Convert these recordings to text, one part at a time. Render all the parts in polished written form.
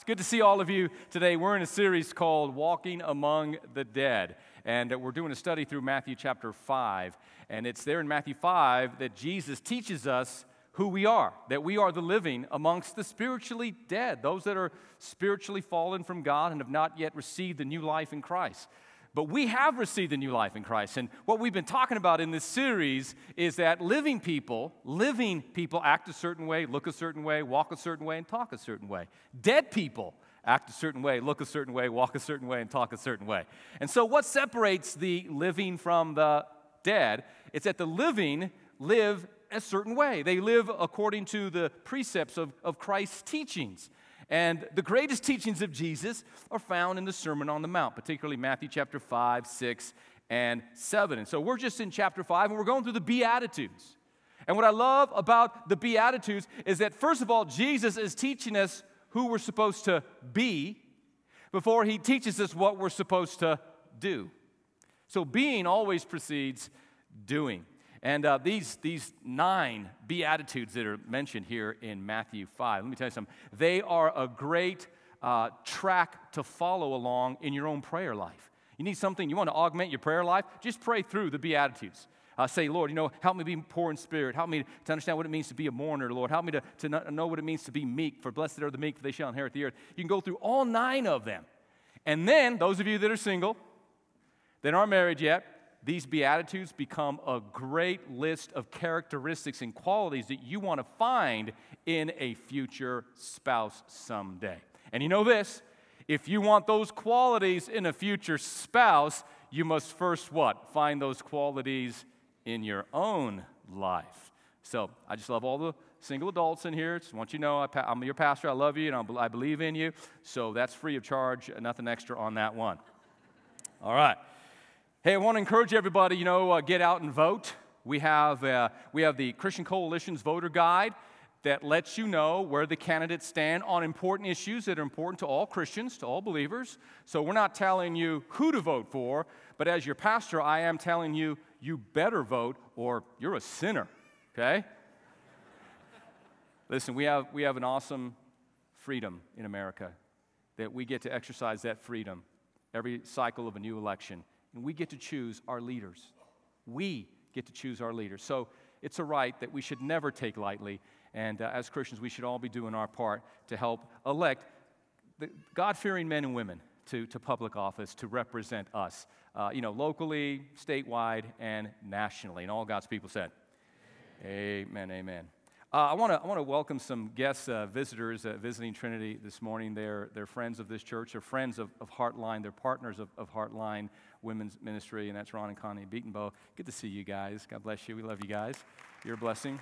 Good to see all of you today. We're in a series called Walking Among the Dead, and we're doing a study through Matthew chapter 5, and it's there in Matthew 5 that Jesus teaches us who we are, that we are the living amongst the spiritually dead, those that are spiritually fallen from God and have not yet received the new life in Christ. But we have received the new life in Christ. And what we've been talking about in this series is that living people act a certain way, look a certain way, walk a certain way, and talk a certain way. Dead people act a certain way, look a certain way, walk a certain way, and talk a certain way. And so what separates the living from the dead? It's that the living live a certain way. They live according to the precepts of Christ's teachings. And the greatest teachings of Jesus are found in the Sermon on the Mount, particularly Matthew chapter 5, 6, and 7. And so we're just in chapter 5, and we're going through the Beatitudes. And what I love about the Beatitudes is that, first of all, Jesus is teaching us who we're supposed to be before he teaches us what we're supposed to do. So being always precedes doing. And these 9 Beatitudes that are mentioned here in Matthew 5, let me tell you something. They are a great track to follow along in your own prayer life. You need something, you want to augment your prayer life? Just pray through the Beatitudes. Say, Lord, help me be poor in spirit. Help me to understand what it means to be a mourner, Lord. Help me to know what it means to be meek, for blessed are the meek, for they shall inherit the earth. You can go through all 9 of them. And then, those of you that are single, that aren't married yet, these Beatitudes become a great list of characteristics and qualities that you want to find in a future spouse someday. And you know this, if you want those qualities in a future spouse, you must first what? Find those qualities in your own life. So I just love all the single adults in here. Just want you to know I'm your pastor. I love you, and I believe in you. So that's free of charge, nothing extra on that one. All right. Hey, I want to encourage everybody, get out and vote. We have the Christian Coalition's voter guide that lets you know where the candidates stand on important issues that are important to all Christians, to all believers. So we're not telling you who to vote for, but as your pastor, I am telling you, you better vote or you're a sinner, okay? Listen, we have an awesome freedom in America that we get to exercise that freedom every cycle of a new election. And we get to choose our leaders. We get to choose our leaders. So it's a right that we should never take lightly. And as Christians, we should all be doing our part to help elect the God-fearing men and women to public office to represent us, locally, statewide, and nationally. And all God's people said, amen, amen. I want to welcome some guest visitors visiting Trinity this morning. They're friends of this church. They're friends of Heartline. They're partners of Heartline Women's Ministry, and that's Ron and Connie Beatonbow. Good to see you guys. God bless you. We love you guys. You're a blessing.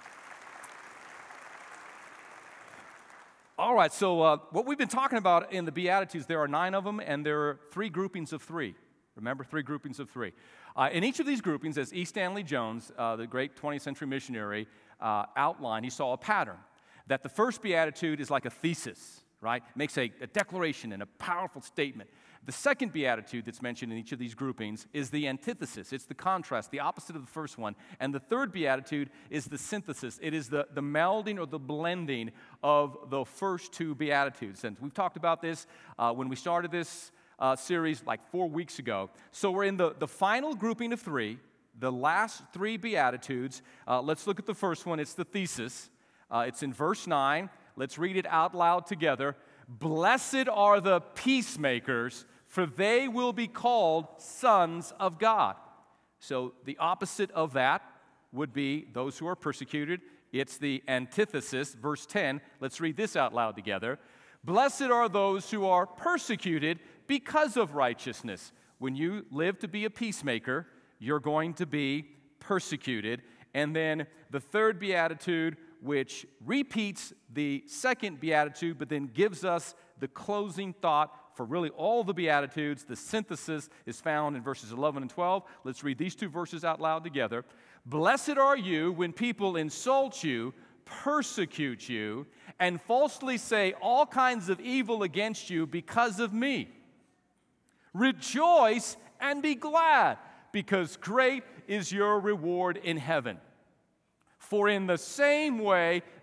All right, so what we've been talking about in the Beatitudes, there are 9 of them, and there are 3 groupings of 3. Remember, 3 groupings of 3. In each of these groupings, as E. Stanley Jones, the great 20th century missionary, outlined, he saw a pattern. That the first Beatitude is like a thesis, right? Makes a declaration and a powerful statement. The second Beatitude that's mentioned in each of these groupings is the antithesis. It's the contrast, the opposite of the first one. And the third Beatitude is the synthesis. It is the melding or the blending of the first 2 Beatitudes. And we've talked about this when we started this series like 4 weeks ago. So we're in the final grouping of 3, the last 3 Beatitudes. Let's look at the first one. It's the thesis. It's in verse 9. Let's read it out loud together. Blessed are the peacemakers, for they will be called sons of God. So the opposite of that would be those who are persecuted. It's the antithesis, verse 10. Let's read this out loud together. Blessed are those who are persecuted because of righteousness. When you live to be a peacemaker, you're going to be persecuted. And then the third Beatitude, which repeats the second Beatitude, but then gives us the closing thought for really all the Beatitudes. The synthesis is found in verses 11 and 12. Let's read these 2 verses out loud together. Blessed are you when people insult you, persecute you, and falsely say all kinds of evil against you because of me. Rejoice and be glad, because great is your reward in heaven. For in the same way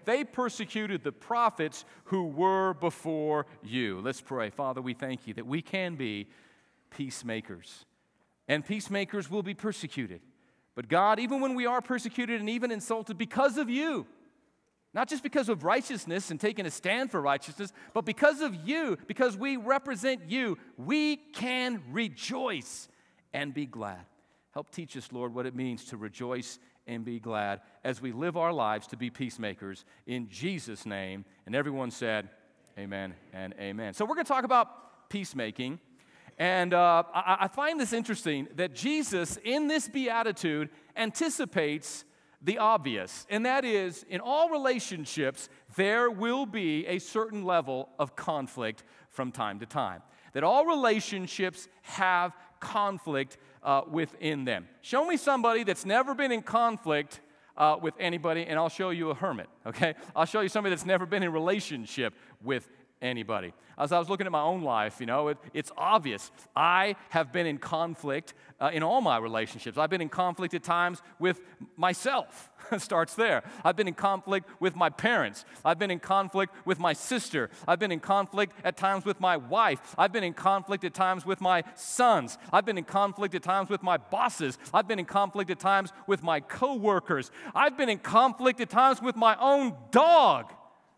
they persecuted the prophets who were before you. Let's pray. Father, we thank you that we can be peacemakers. And peacemakers will be persecuted. But God, even when we are persecuted and even insulted because of you, not just because of righteousness and taking a stand for righteousness, but because of you, because we represent you, we can rejoice and be glad. Help teach us, Lord, what it means to rejoice and be glad as we live our lives to be peacemakers in Jesus' name. And everyone said, amen and amen. So we're going to talk about peacemaking. And I find this interesting that Jesus, in this beatitude, anticipates the obvious. And that is, in all relationships, there will be a certain level of conflict from time to time. That all relationships have conflict within them. Show me somebody that's never been in conflict with anybody, and I'll show you a hermit, okay? I'll show you somebody that's never been in relationship with anybody. As I was looking at my own life, it's obvious. I have been in conflict in all my relationships. I've been in conflict at times with myself. It starts there. I've been in conflict with my parents. I've been in conflict with my sister. I've been in conflict at times with my wife. I've been in conflict at times with my sons. I've been in conflict at times with my bosses. I've been in conflict at times with my coworkers. I've been in conflict at times with my own dog.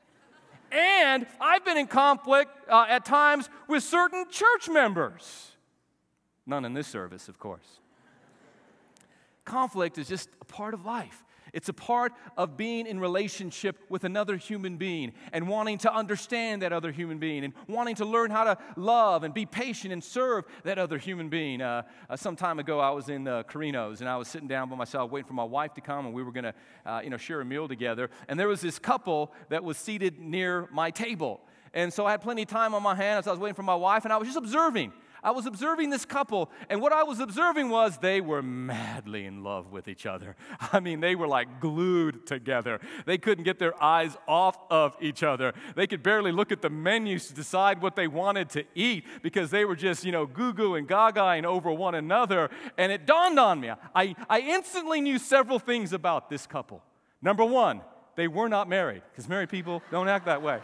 And I've been in conflict at times with certain church members. None in this service, of course. Conflict is just a part of life. It's a part of being in relationship with another human being and wanting to understand that other human being and wanting to learn how to love and be patient and serve that other human being. Some time ago, I was in Carino's, and I was sitting down by myself waiting for my wife to come, and we were going to share a meal together. And there was this couple that was seated near my table. And so I had plenty of time on my hands as I was waiting for my wife, and I was just observing. I was observing this couple, and what I was observing was they were madly in love with each other. I mean, they were like glued together. They couldn't get their eyes off of each other. They could barely look at the menus to decide what they wanted to eat because they were just, goo-goo and gaga-ing over one another. And it dawned on me. I instantly knew several things about this couple. Number one, they were not married, because married people don't act that way.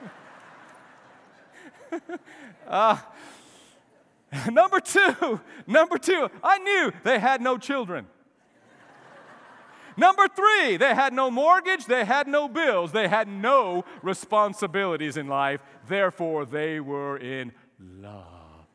Number two, I knew they had no children. Number three, they had no mortgage, they had no bills, they had no responsibilities in life, therefore they were in love.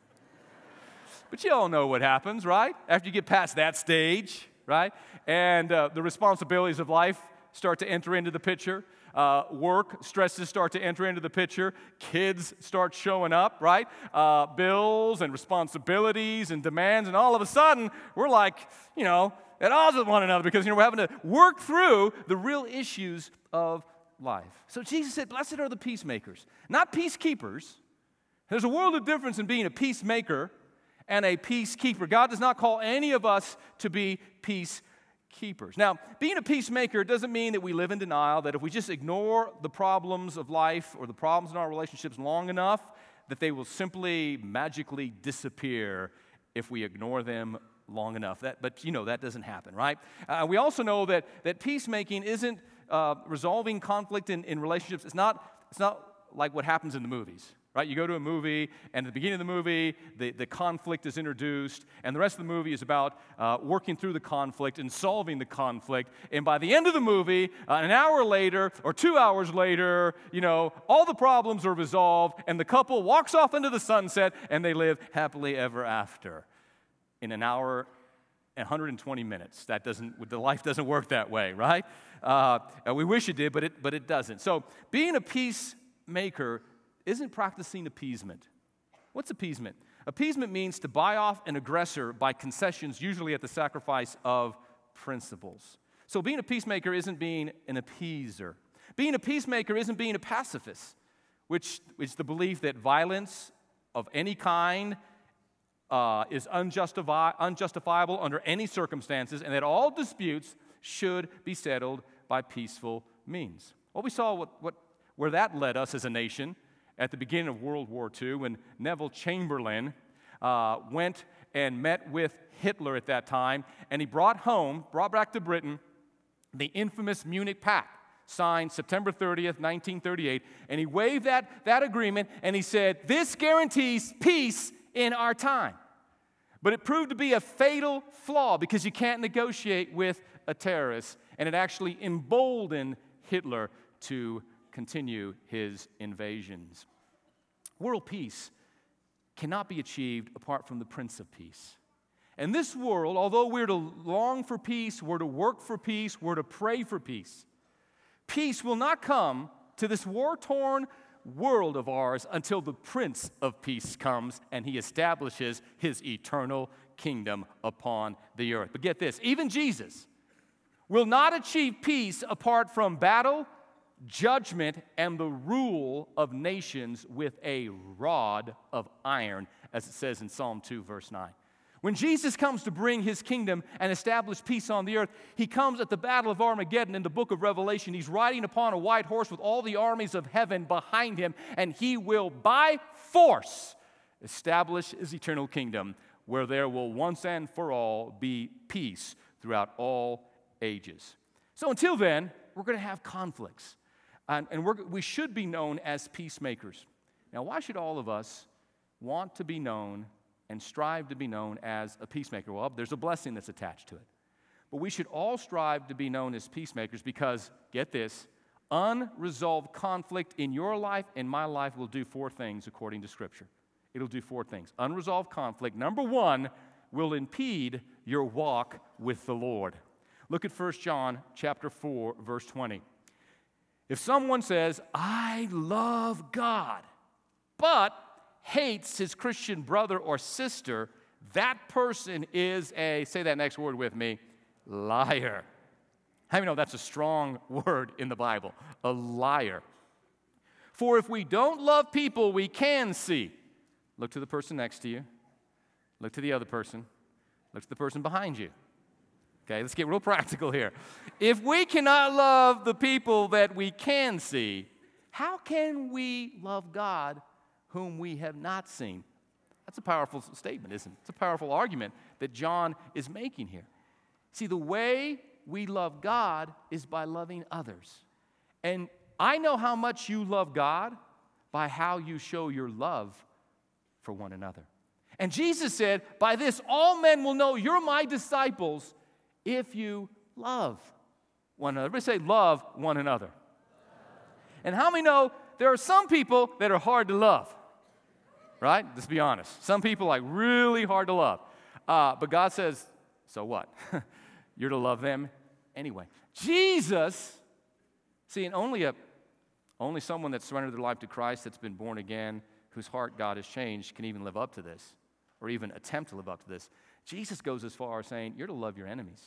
But you all know what happens, right? After you get past that stage, right? And the responsibilities of life start to enter into the picture. Work stresses start to enter into the picture. Kids start showing up, right? Bills and responsibilities and demands, and all of a sudden, we're like, at odds with one another because, we're having to work through the real issues of life. So Jesus said, blessed are the peacemakers, not peacekeepers. There's a world of difference in being a peacemaker and a peacekeeper. God does not call any of us to be peacekeepers. Now, being a peacemaker doesn't mean that we live in denial, that if we just ignore the problems of life or the problems in our relationships long enough, that they will simply magically disappear if we ignore them long enough. But that doesn't happen, right? We also know that peacemaking isn't resolving conflict in relationships. It's not like what happens in the movies. Right? You go to a movie, and at the beginning of the movie, the conflict is introduced, and the rest of the movie is about working through the conflict and solving the conflict. And by the end of the movie, an hour later or 2 hours later, all the problems are resolved, and the couple walks off into the sunset, and they live happily ever after. In an hour and 120 minutes. The life doesn't work that way, right? We wish it did, but it doesn't. So being a peacemaker isn't practicing appeasement. What's appeasement? Appeasement means to buy off an aggressor by concessions, usually at the sacrifice of principles. So being a peacemaker isn't being an appeaser. Being a peacemaker isn't being a pacifist, which is the belief that violence of any kind is unjustifiable under any circumstances, and that all disputes should be settled by peaceful means. Well, we saw where that led us as a nation at the beginning of World War II when Neville Chamberlain went and met with Hitler at that time, and he brought back to Britain the infamous Munich Pact. signed September 30th, 1938, and he waived that agreement, and he said, this guarantees peace in our time. But it proved to be a fatal flaw because you can't negotiate with a terrorist, and it actually emboldened Hitler to continue his invasions. World peace cannot be achieved apart from the Prince of Peace. And this world, although we're to long for peace, we're to work for peace, we're to pray for peace, peace will not come to this war-torn world of ours until the Prince of Peace comes and he establishes his eternal kingdom upon the earth. But get this, even Jesus will not achieve peace apart from battle, judgment, and the rule of nations with a rod of iron, as it says in Psalm 2, verse 9. When Jesus comes to bring his kingdom and establish peace on the earth, he comes at the battle of Armageddon in the book of Revelation. He's riding upon a white horse with all the armies of heaven behind him, and he will by force establish his eternal kingdom where there will once and for all be peace throughout all ages. So until then, we're going to have conflicts, and we should be known as peacemakers. Now, why should all of us want to be known and strive to be known as a peacemaker? Well, there's a blessing that's attached to it. But we should all strive to be known as peacemakers because, get this, unresolved conflict in your life and my life will do 4 things according to Scripture. It'll do 4 things. Unresolved conflict, number 1, will impede your walk with the Lord. Look at 1 John chapter 4, verse 20. If someone says, I love God, but hates his Christian brother or sister, that person is a, say that next word with me, liar. How many know that's a strong word in the Bible? A liar. For if we don't love people we can see, look to the person next to you, look to the other person, look to the person behind you. Okay, let's get real practical here. If we cannot love the people that we can see, how can we love God whom we have not seen? That's a powerful statement, isn't it? It's a powerful argument that John is making here. See, the way we love God is by loving others. And I know how much you love God by how you show your love for one another. And Jesus said, by this all men will know you're my disciples if you love one another. Everybody say, love one another. And how many know there are some people that are hard to love? Right? Let's be honest. Some people are like really hard to love. But God says, so what? You're to love them anyway. Jesus, see, and only someone that's surrendered their life to Christ, that's been born again, whose heart God has changed, can even live up to this, or even attempt to live up to this. Jesus goes as far as saying, you're to love your enemies.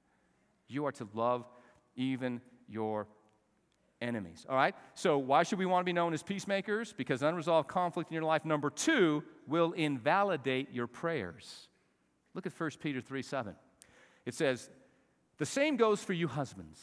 You are to love even your enemies. All right? So why should we want to be known as peacemakers? Because unresolved conflict in your life, number 2, will invalidate your prayers. Look at 1 Peter 3:7. It says, the same goes for you husbands.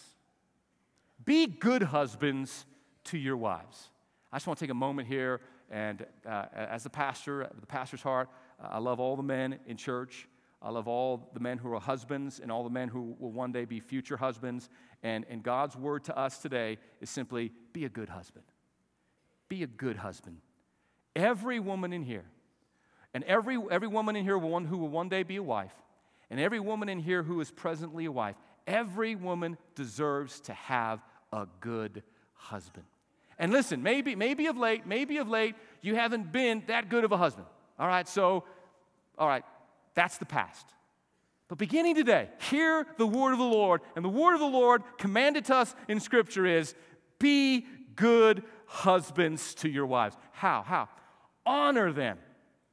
Be good husbands to your wives. I just want to take a moment here, and as the pastor, the pastor's heart, I love all the men in church. I love all the men who are husbands and all the men who will one day be future husbands. And God's word to us today is simply, be a good husband. Be a good husband. Every woman in here, and every woman in here who will one day be a wife, and every woman in here who is presently a wife, every woman deserves to have a good husband. And listen, maybe of late, you haven't been that good of a husband. All right, that's the past. But beginning today, hear the word of the Lord, and the word of the Lord commanded to us in Scripture is, be good husbands to your wives. How? Honor them.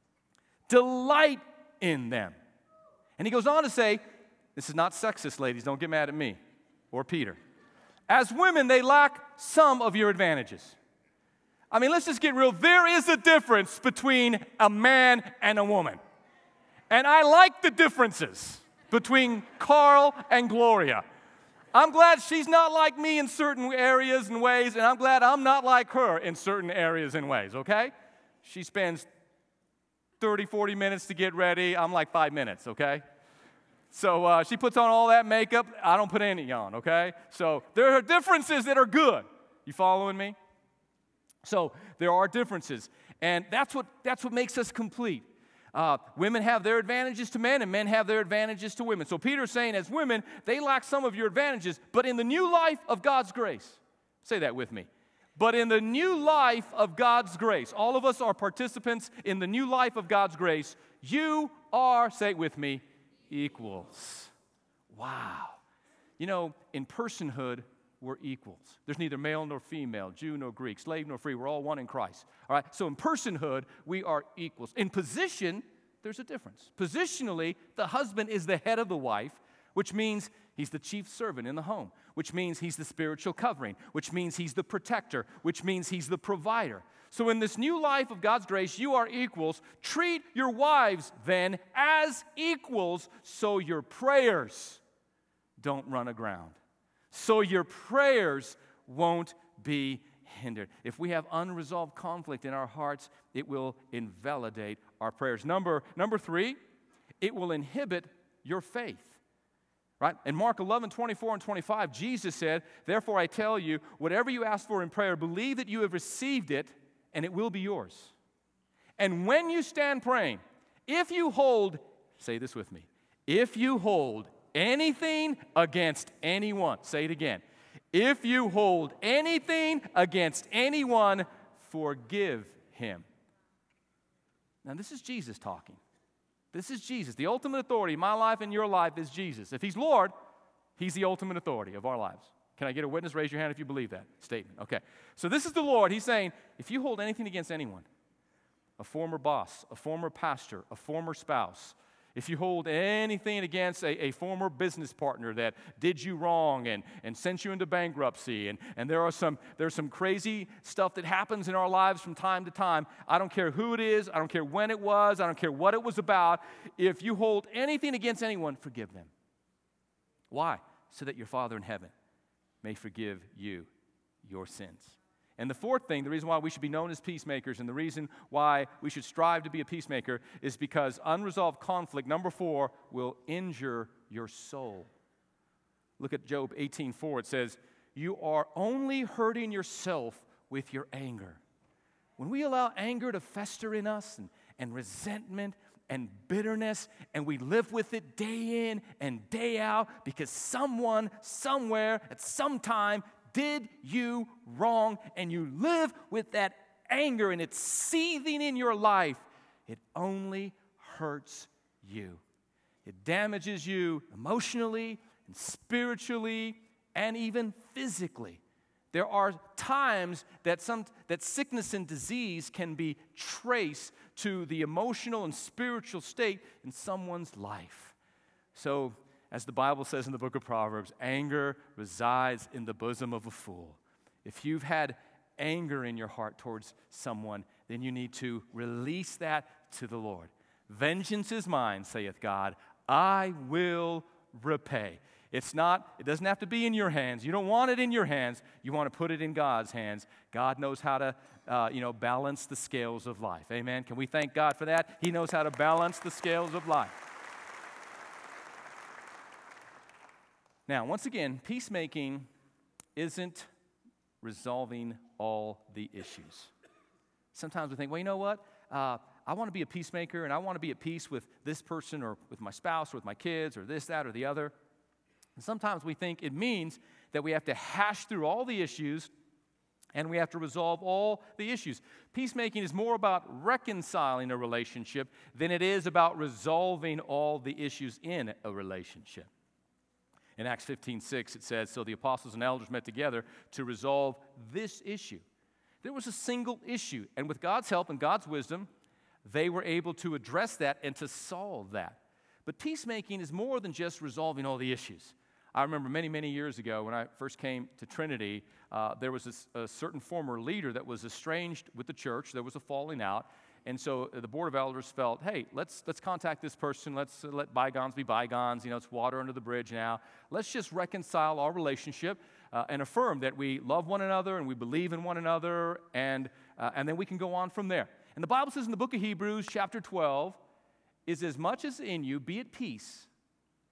Delight in them. And he goes on to say, this is not sexist, ladies, don't get mad at me or Peter. As women, they lack some of your advantages. I mean, let's just get real. There is a difference between a man and a woman. And I like the differences between Carl and Gloria. I'm glad she's not like me in certain areas and ways, and I'm glad I'm not like her in certain areas and ways, okay? She spends 30, 40 minutes to get ready. I'm like 5 minutes, okay? So she puts on all that makeup. I don't put any on, okay? So there are differences that are good. You following me? So there are differences, and that's what makes us complete. Women have their advantages to men, and men have their advantages to women. So Peter's saying, as women, they lack some of your advantages, but in the new life of God's grace, say that with me. But in the new life of God's grace, all of us are participants in the new life of God's grace. You are, say it with me, equals. Wow. You know, in personhood, we're equals. There's neither male nor female, Jew nor Greek, slave nor free. We're all one in Christ. All right? So in personhood, we are equals. In position, there's a difference. Positionally, the husband is the head of the wife, which means he's the chief servant in the home, which means he's the spiritual covering, which means he's the protector, which means he's the provider. So in this new life of God's grace, you are equals. Treat your wives then as equals, so your prayers don't run aground. So your prayers won't be hindered. If we have unresolved conflict in our hearts, it will invalidate our prayers. Number 3, it will inhibit your faith. Right? In Mark 11, 24 and 25, Jesus said, "Therefore I tell you, whatever you ask for in prayer, believe that you have received it, and it will be yours. And when you stand praying, if you hold," say this with me, "if you hold anything against anyone," say it again, "if you hold anything against anyone, forgive him." Now this is Jesus talking. This is Jesus. The ultimate authority in my life and your life is Jesus. If he's Lord, he's the ultimate authority of our lives. Can I get a witness? Raise your hand if you believe that statement. Okay. So this is the Lord. He's saying, if you hold anything against anyone, a former boss, a former pastor, a former spouse, if you hold anything against a former business partner that did you wrong and sent you into bankruptcy, and there's some crazy stuff that happens in our lives from time to time. I don't care who it is. I don't care when it was. I don't care what it was about. If you hold anything against anyone, forgive them. Why? So that your Father in heaven may forgive you your sins. And the fourth thing, the reason why we should be known as peacemakers and the reason why we should strive to be a peacemaker is because unresolved conflict, number 4, will injure your soul. Look at Job 18:4. It says, "You are only hurting yourself with your anger." When we allow anger to fester in us and resentment and bitterness, and we live with it day in and day out because someone, somewhere, at some time, did you wrong, and you live with that anger and it's seething in your life, it only hurts you. It damages you emotionally and spiritually and even physically. There are times that sickness and disease can be traced to the emotional and spiritual state in someone's life. So, as the Bible says in the book of Proverbs, anger resides in the bosom of a fool. If you've had anger in your heart towards someone, then you need to release that to the Lord. "Vengeance is mine, saith God, I will repay." It doesn't have to be in your hands. You don't want it in your hands. You want to put it in God's hands. God knows how to, balance the scales of life. Amen? Can we thank God for that? He knows how to balance the scales of life. Now, once again, peacemaking isn't resolving all the issues. Sometimes we think, well, you know what? I want to be a peacemaker, and I want to be at peace with this person or with my spouse or with my kids or this, that, or the other. And sometimes we think it means that we have to hash through all the issues and we have to resolve all the issues. Peacemaking is more about reconciling a relationship than it is about resolving all the issues in a relationship. In Acts 15:6, it says, "So the apostles and elders met together to resolve this issue." There was a single issue, and with God's help and God's wisdom, they were able to address that and to solve that. But peacemaking is more than just resolving all the issues. I remember many, many years ago when I first came to Trinity, there was a certain former leader that was estranged with the church. There was a falling out. And so the board of elders felt, hey, let's contact this person. Let's let bygones be bygones. It's water under the bridge now. Let's just reconcile our relationship and affirm that we love one another and we believe in one another, and then we can go on from there. And the Bible says in the book of Hebrews, chapter 12, "Is as much as in you, be at peace,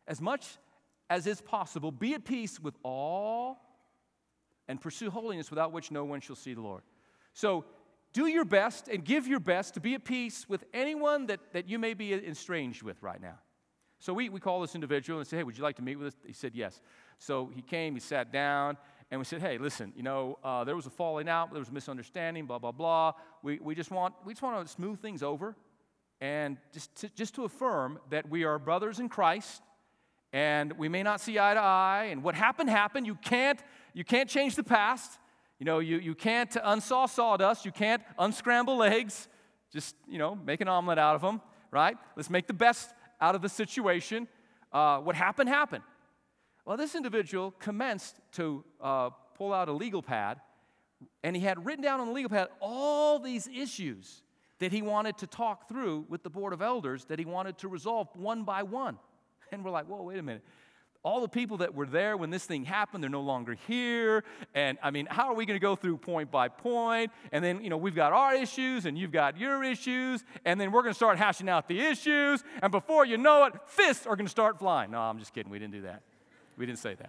as much as is possible, be at peace with all and pursue holiness, without which no one shall see the Lord. So do your best and give your best to be at peace with anyone that you may be estranged with right now. So we call this individual and say, hey, would you like to meet with us? He said yes. So he came, he sat down, and we said, hey, listen, there was a falling out, there was a misunderstanding, blah, blah, blah. We just want to smooth things over and just to affirm that we are brothers in Christ, and we may not see eye to eye, and what happened. You can't change the past. You can't unsaw sawdust. You can't unscramble eggs. Just, make an omelet out of them, right? Let's make the best out of the situation. What happened. Well, this individual commenced to pull out a legal pad, and he had written down on the legal pad all these issues that he wanted to talk through with the board of elders, that he wanted to resolve one by one. And we're like, whoa, wait a minute. All the people that were there when this thing happened, they're no longer here. And, how are we going to go through point by point? And then, we've got our issues, and you've got your issues. And then we're going to start hashing out the issues. And before you know it, fists are going to start flying. No, I'm just kidding. We didn't do that. We didn't say that.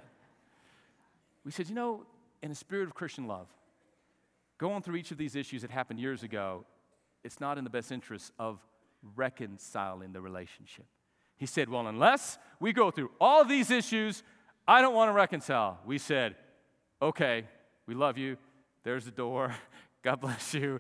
We said, in a spirit of Christian love, going through each of these issues that happened years ago, it's not in the best interest of reconciling the relationship. He said, well, unless we go through all of these issues, I don't want to reconcile. We said, okay, we love you. There's the door. God bless you.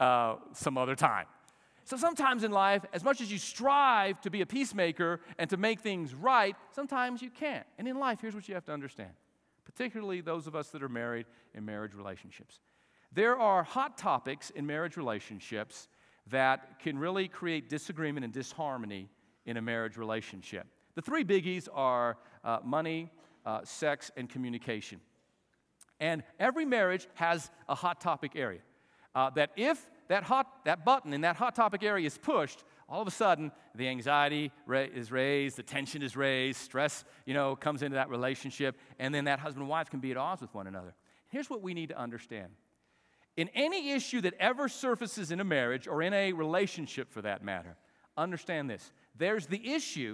Some other time. So sometimes in life, as much as you strive to be a peacemaker and to make things right, sometimes you can't. And in life, here's what you have to understand, particularly those of us that are married in marriage relationships. There are hot topics in marriage relationships that can really create disagreement and disharmony in a marriage relationship. The three biggies are money, sex, and communication. And every marriage has a hot topic area. That if that button in that hot topic area is pushed, all of a sudden the anxiety is raised, the tension is raised, stress, comes into that relationship, and then that husband and wife can be at odds with one another. Here's what we need to understand. In any issue that ever surfaces in a marriage or in a relationship for that matter, understand this. There's the issue,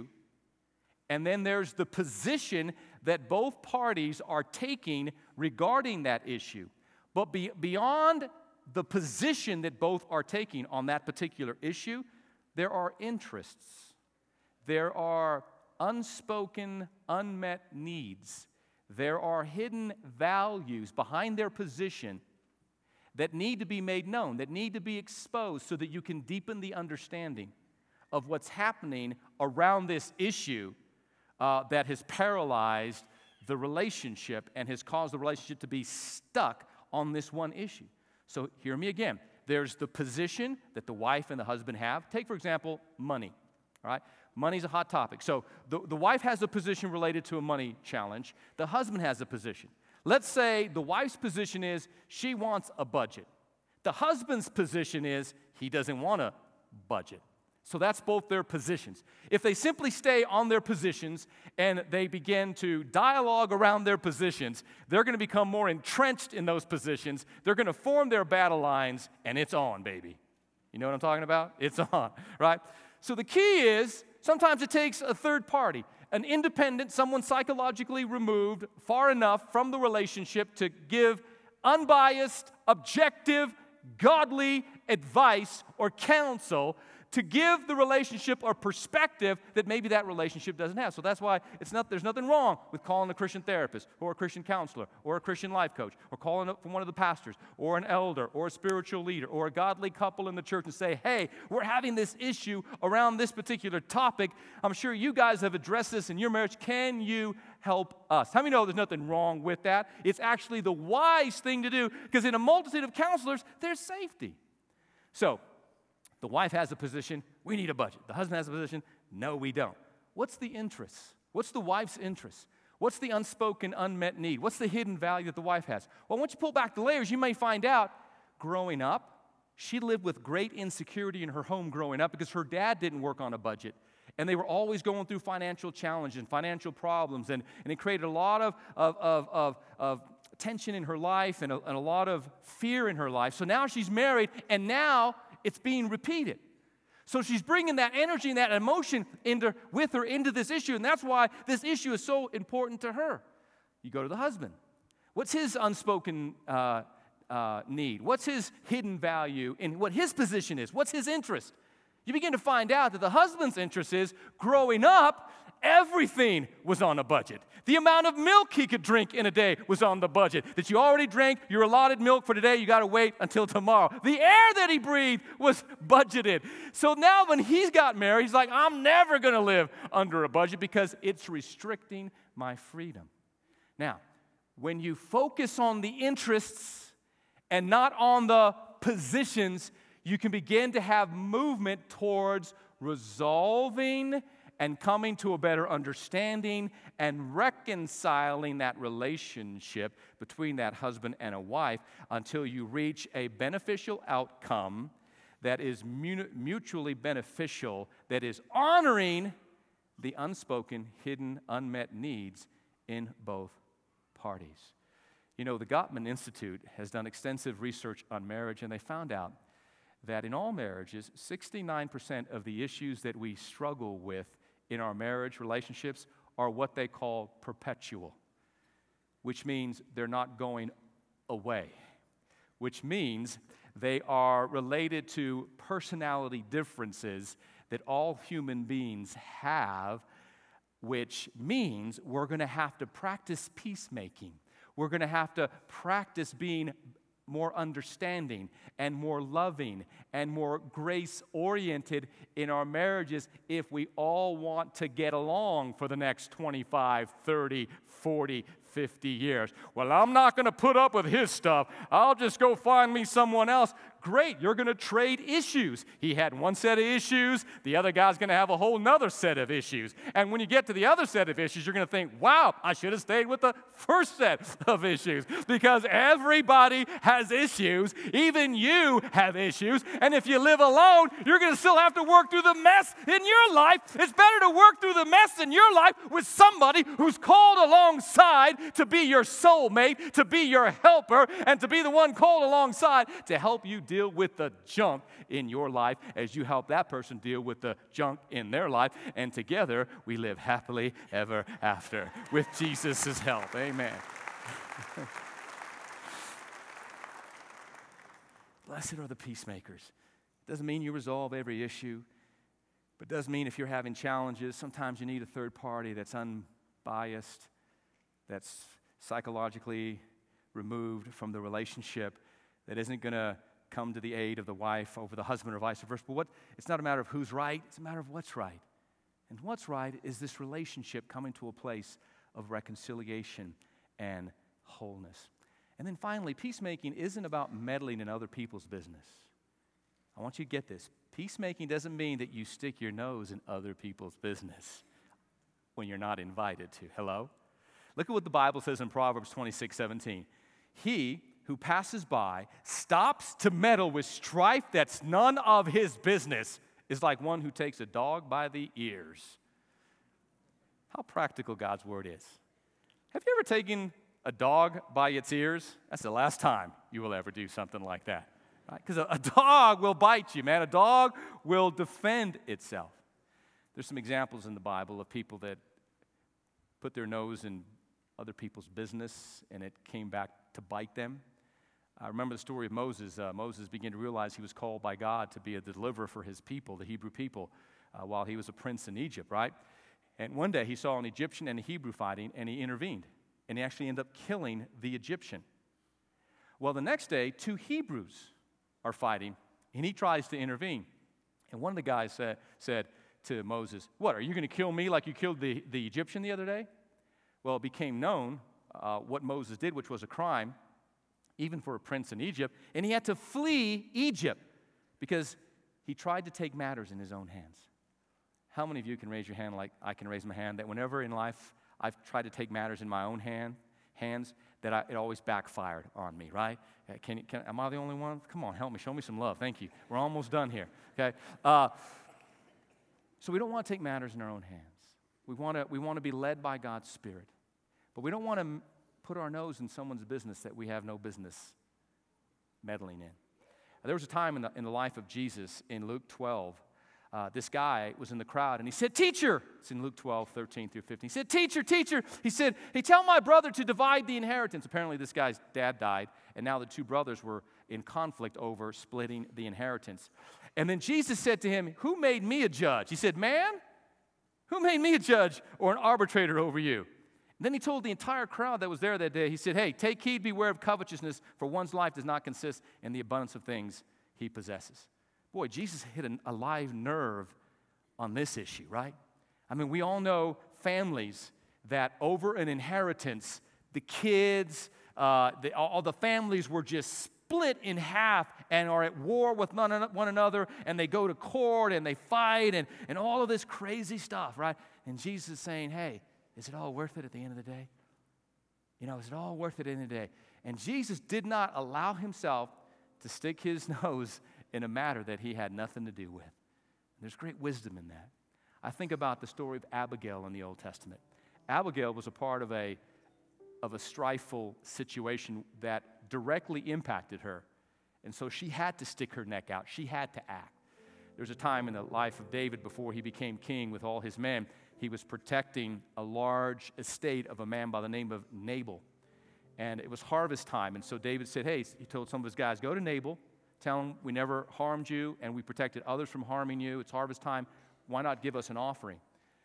and then there's the position that both parties are taking regarding that issue. But beyond the position that both are taking on that particular issue, there are interests. There are unspoken, unmet needs. There are hidden values behind their position that need to be made known, that need to be exposed so that you can deepen the understanding of what's happening around this issue that has paralyzed the relationship and has caused the relationship to be stuck on this one issue. So hear me again. There's the position that the wife and the husband have. Take, for example, money. All right? Money's a hot topic. So the wife has a position related to a money challenge. The husband has a position. Let's say the wife's position is she wants a budget. The husband's position is he doesn't want a budget. So that's both their positions. If they simply stay on their positions and they begin to dialogue around their positions, they're going to become more entrenched in those positions. They're going to form their battle lines, and it's on, baby. You know what I'm talking about? It's on, right? So the key is sometimes it takes a third party, an independent, someone psychologically removed far enough from the relationship to give unbiased, objective, godly advice or counsel to give the relationship a perspective that maybe that relationship doesn't have. So that's why there's nothing wrong with calling a Christian therapist or a Christian counselor or a Christian life coach or calling up from one of the pastors or an elder or a spiritual leader or a godly couple in the church and say, hey, we're having this issue around this particular topic. I'm sure you guys have addressed this in your marriage. Can you help us? How many know there's nothing wrong with that? It's actually the wise thing to do because in a multitude of counselors, there's safety. So, the wife has a position, we need a budget. The husband has a position, no, we don't. What's the interest? What's the wife's interest? What's the unspoken, unmet need? What's the hidden value that the wife has? Well, once you pull back the layers, you may find out, growing up, she lived with great insecurity in her home growing up because her dad didn't work on a budget. And they were always going through financial challenges and financial problems, and it created a lot of tension in her life and a lot of fear in her life. So now she's married, and now it's being repeated. So she's bringing that energy and that emotion with her into this issue, and that's why this issue is so important to her. You go to the husband. What's his unspoken need? What's his hidden value in what his position is? What's his interest? You begin to find out that the husband's interest is, growing up, everything was on a budget. The amount of milk he could drink in a day was on the budget. That you already drank your allotted milk for today, you got to wait until tomorrow. The air that he breathed was budgeted. So now when he's got married, he's like, I'm never going to live under a budget because it's restricting my freedom. Now, when you focus on the interests and not on the positions, you can begin to have movement towards resolving and coming to a better understanding and reconciling that relationship between that husband and a wife until you reach a beneficial outcome that is mutually beneficial, that is honoring the unspoken, hidden, unmet needs in both parties. You know, the Gottman Institute has done extensive research on marriage, and they found out that in all marriages, 69% of the issues that we struggle with in our marriage relationships are what they call perpetual, which means they're not going away, which means they are related to personality differences that all human beings have, which means we're going to have to practice peacemaking. We're going to have to practice being more understanding and more loving and more grace-oriented in our marriages if we all want to get along for the next 25, 30, 40, 50 years. Well, I'm not going to put up with his stuff. I'll just go find me someone else. Great, you're going to trade issues. He had one set of issues. The other guy's going to have a whole nother set of issues. And when you get to the other set of issues, you're going to think, wow, I should have stayed with the first set of issues. Because everybody has issues. Even you have issues. And if you live alone, you're going to still have to work through the mess in your life. It's better to work through the mess in your life with somebody who's called alongside to be your soulmate, to be your helper, and to be the one called alongside to help you deal with the junk in your life as you help that person deal with the junk in their life. And together, we live happily ever after with Jesus' help. Amen. Blessed are the peacemakers. Doesn't mean you resolve every issue, but does mean if you're having challenges, sometimes you need a third party that's unbiased, that's psychologically removed from the relationship, that isn't going to come to the aid of the wife over the husband or vice versa. But it's not a matter of who's right, it's a matter of what's right. And what's right is this relationship coming to a place of reconciliation and wholeness. And then finally, peacemaking isn't about meddling in other people's business. I want you to get this. Peacemaking doesn't mean that you stick your nose in other people's business when you're not invited to. Hello? Look at what the Bible says in Proverbs 26:17. He who passes by stops to meddle with strife that's none of his business is like one who takes a dog by the ears. How practical God's word is. Have you ever taken a dog by its ears? That's the last time you will ever do something like that. Because a dog will bite you, man. A dog will defend itself. There's some examples in the Bible of people that put their nose in other people's business and it came back to bite them. I remember the story of Moses. Moses began to realize he was called by God to be a deliverer for his people, the Hebrew people, while he was a prince in Egypt, right? And one day he saw an Egyptian and a Hebrew fighting, and he intervened. And he actually ended up killing the Egyptian. Well, the next day, two Hebrews are fighting, and he tries to intervene. And one of the guys said to Moses, what, are you going to kill me like you killed the Egyptian the other day? Well, it became known what Moses did, which was a crime, even for a prince in Egypt, and he had to flee Egypt because he tried to take matters in his own hands. How many of you can raise your hand like I can raise my hand, that whenever in life I've tried to take matters in my own hands, that it always backfired on me, right? Am I the only one? Come on, help me. Show me some love. Thank you. We're almost done here, okay? So we don't want to take matters in our own hands. We want to be led by God's Spirit, but we don't want to put our nose in someone's business that we have no business meddling in. There was a time in the life of Jesus in Luke 12 this guy was in the crowd, and he said, "Teacher," it's in Luke 12:13-15. He said, "Teacher, teacher." He said, "Hey, tell my brother to divide the inheritance." Apparently, this guy's dad died, and now the two brothers were in conflict over splitting the inheritance. And then Jesus said to him, "Who made me a judge?" He said, "Man, who made me a judge or an arbitrator over you?" And then he told the entire crowd that was there that day, he said, "Hey, take heed, beware of covetousness, for one's life does not consist in the abundance of things he possesses." Boy, Jesus hit a live nerve on this issue, right? I mean, we all know families that over an inheritance, the kids, all the families were just split in half and are at war with one another, and they go to court and they fight and all of this crazy stuff, right? And Jesus is saying, hey, is it all worth it at the end of the day? You know, is it all worth it at the end of the day? And Jesus did not allow himself to stick his nose in a matter that he had nothing to do with. There's great wisdom in that. I think about the story of Abigail in the Old Testament. Abigail was a part of a strifeful situation that directly impacted her. And so she had to stick her neck out. She had to act. There's a time in the life of David before he became king with all his men. He was protecting a large estate of a man by the name of Nabal. And it was harvest time. And so David said, hey, he told some of his guys, go to Nabal, tell him we never harmed you and we protected others from harming you. It's harvest time. Why not give us an offering?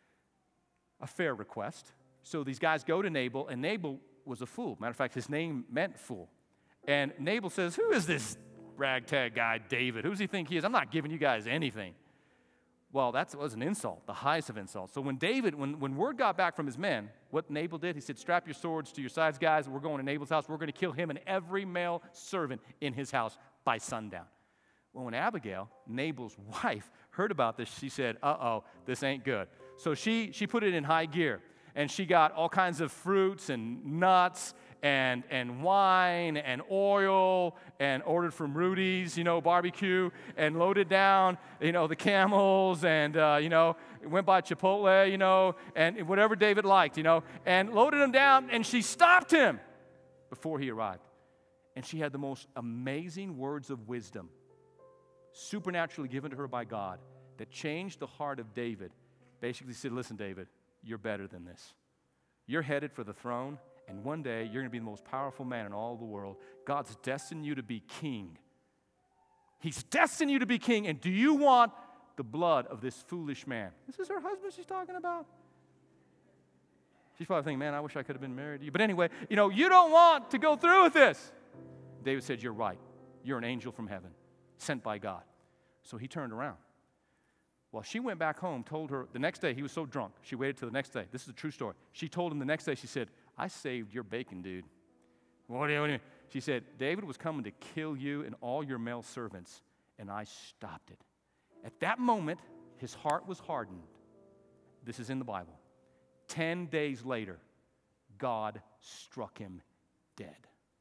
A fair request. So these guys go to Nabal, and Nabal was a fool. Matter of fact, his name meant fool. And Nabal says, who is this ragtag guy, David? Who does he think he is? I'm not giving you guys anything. Well, that was an insult, the highest of insults. So when word got back from his men, what Nabal did, he said, strap your swords to your sides, guys. We're going to Nabal's house. We're going to kill him and every male servant in his house by sundown. Well, when Abigail, Nabal's wife, heard about this, she said, uh-oh, this ain't good. So she put it in high gear, and she got all kinds of fruits and nuts and wine and oil and ordered from Rudy's, barbecue, and loaded down, the camels and, went by Chipotle, and whatever David liked, and loaded him down, and she stopped him before he arrived. And she had the most amazing words of wisdom, supernaturally given to her by God, that changed the heart of David. Basically said, listen, David, you're better than this. You're headed for the throne, and one day you're going to be the most powerful man in all the world. God's destined you to be king. He's destined you to be king, and do you want the blood of this foolish man? This is her husband she's talking about. She's probably thinking, man, I wish I could have been married to you. But anyway, you don't want to go through with this. David said, you're right. You're an angel from heaven, sent by God. So he turned around. Well, she went back home, told her the next day, he was so drunk. She waited till the next day. This is a true story. She told him the next day, she said, I saved your bacon, dude. What do you mean? She said, David was coming to kill you and all your male servants, and I stopped it. At that moment, his heart was hardened. This is in the Bible. 10 days later, God struck him dead.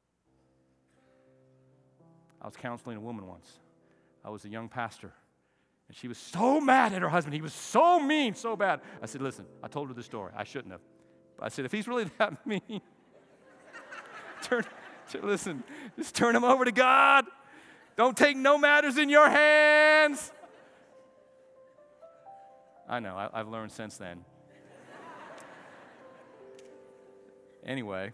I was counseling a woman once. I was a young pastor. And she was so mad at her husband. He was so mean, so bad. I said, listen, I told her the story. I shouldn't have. But I said, if he's really that mean, listen, just turn him over to God. Don't take no matters in your hands. I know, I've learned since then. Anyway,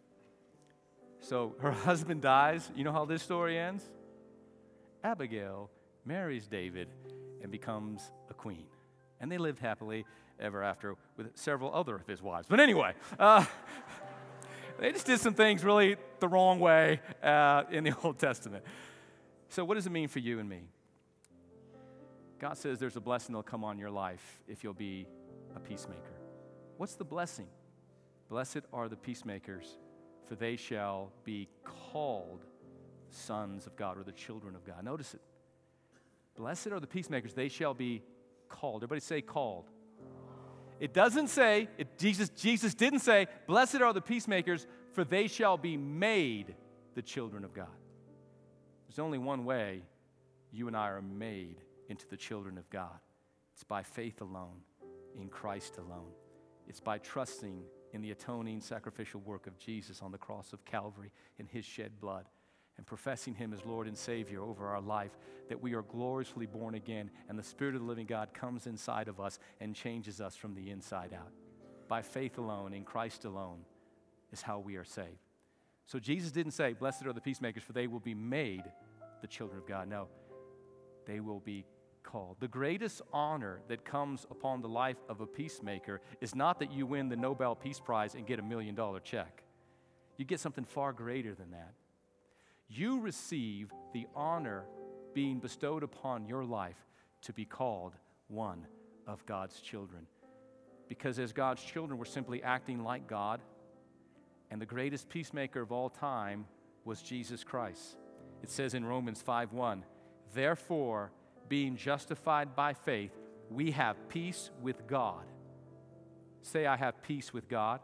so her husband dies. You know how this story ends? Abigail marries David and becomes a queen. And they lived happily ever after with several other of his wives. But anyway, they just did some things really the wrong way in the Old Testament. So what does it mean for you and me? God says there's a blessing that'll come on your life if you'll be a peacemaker. What's the blessing? Blessed are the peacemakers, for they shall be called sons of God, or the children of God. Notice it. Blessed are the peacemakers, they shall be called. Everybody say called. It doesn't say, Jesus didn't say, blessed are the peacemakers, for they shall be made the children of God. There's only one way you and I are made into the children of God. It's by faith alone, in Christ alone. It's by trusting in the atoning sacrificial work of Jesus on the cross of Calvary in his shed blood. and professing Him as Lord and Savior over our life, that we are gloriously born again, and the Spirit of the living God comes inside of us and changes us from the inside out. By faith alone, in Christ alone, is how we are saved. So Jesus didn't say, blessed are the peacemakers, for they will be made the children of God. No, they will be called. The greatest honor that comes upon the life of a peacemaker is not that you win the Nobel Peace Prize and get $1 million check. You get something far greater than that. You receive the honor being bestowed upon your life to be called one of God's children. Because as God's children, we're simply acting like God, and the greatest peacemaker of all time was Jesus Christ. It says in Romans 5:1, therefore, being justified by faith, we have peace with God. Say, I have peace with God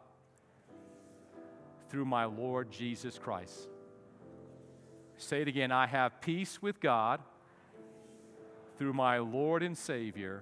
through my Lord Jesus Christ. Say it again, I have peace with God through my Lord and Savior,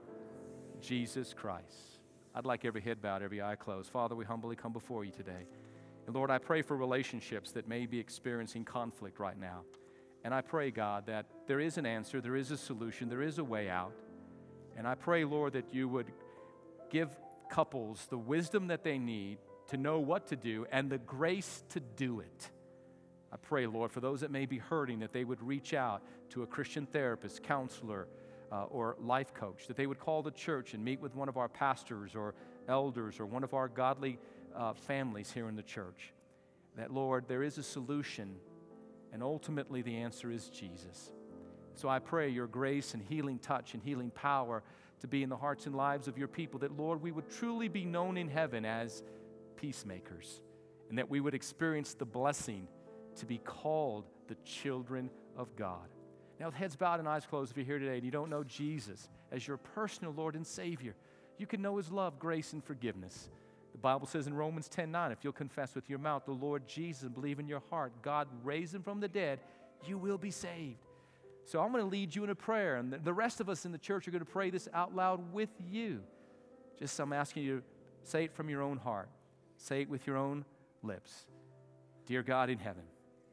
Jesus Christ. I'd like every head bowed, every eye closed. Father, we humbly come before you today. And Lord, I pray for relationships that may be experiencing conflict right now. And I pray, God, that there is an answer, there is a solution, there is a way out. And I pray, Lord, that you would give couples the wisdom that they need to know what to do and the grace to do it. I pray, Lord, for those that may be hurting, that they would reach out to a Christian therapist, counselor, or life coach, that they would call the church and meet with one of our pastors or elders or one of our godly families here in the church. That, Lord, there is a solution, and ultimately the answer is Jesus. So I pray your grace and healing touch and healing power to be in the hearts and lives of your people, that, Lord, we would truly be known in heaven as peacemakers, and that we would experience the blessing to be called the children of God. Now, with heads bowed and eyes closed, if you're here today and you don't know Jesus as your personal Lord and Savior, you can know His love, grace, and forgiveness. The Bible says in Romans 10:9, if you'll confess with your mouth the Lord Jesus and believe in your heart God raised Him from the dead, you will be saved. So I'm going to lead you in a prayer, and the rest of us in the church are going to pray this out loud with you. Just I'm asking you to say it from your own heart. Say it with your own lips. Dear God in heaven,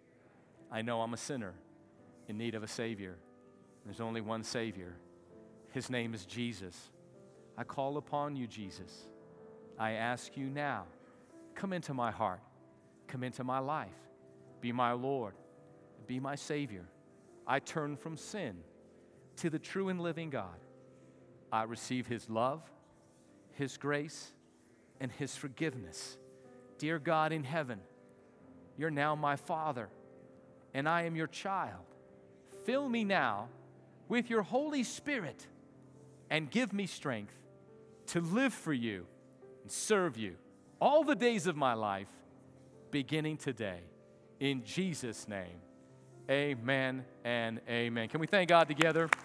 I know I'm a sinner in need of a Savior. There's only one Savior. His name is Jesus. I call upon you, Jesus. I ask you now, come into my heart, come into my life, be my Lord, be my Savior. I turn from sin to the true and living God. I receive His love, His grace, and His forgiveness. Dear God in heaven, you're now my Father, and I am your child. Fill me now with your Holy Spirit and give me strength to live for you and serve you all the days of my life, beginning today. In Jesus' name, amen and amen. Can we thank God together?